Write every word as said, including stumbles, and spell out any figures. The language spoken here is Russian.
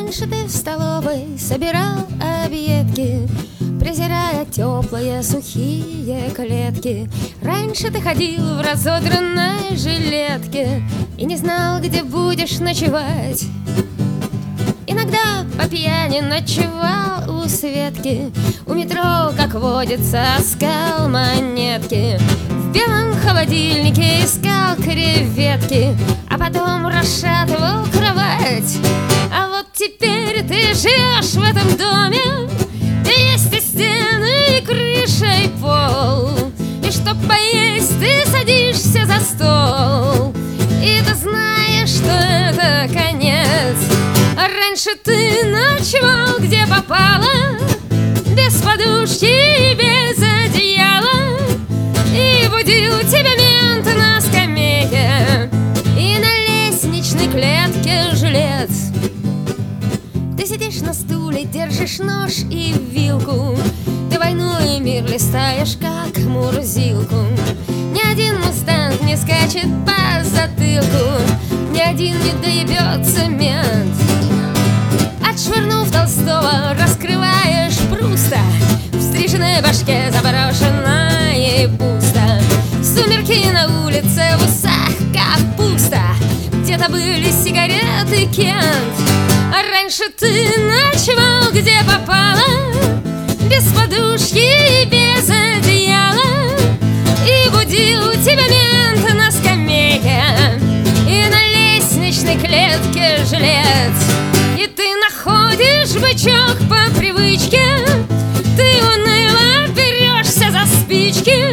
Раньше ты в столовой собирал объедки, презирая теплые сухие клетки. Раньше ты ходил в разодранной жилетке и не знал, где будешь ночевать. Иногда по пьяни ночевал у Светки, у метро, как водится, искал монетки. В белом холодильнике искал креветки, а потом расшатывал кровать. А вот теперь ты живешь в этом доме, где есть и стены, и крыша, и пол. И чтоб поесть, ты садишься за стол, и ты знаешь, что это конец. А раньше ты ночевал где попало, без подушки и без одеяла, и будил тебя мент на скамейке и на лестничной клетке жилец. Ты сидишь на стуле, держишь нож и вилку, ты войну и мир листаешь, как мурзилку. Ни один мустанг не скачет по затылку, ни один не доебется мент. Отшвырнув Толстого, раскрываешь Пруста, в стриженной башке заброшена и пусто. Сумерки на улице, в усах капуста, где-то были сигареты, Кент. А раньше ты ночевал где попало, без подушки и без одеяла, и будил тебя мент на скамейке и на лестничной клетке жилец. И ты находишь бычок по привычке, ты уныло берешься за спички,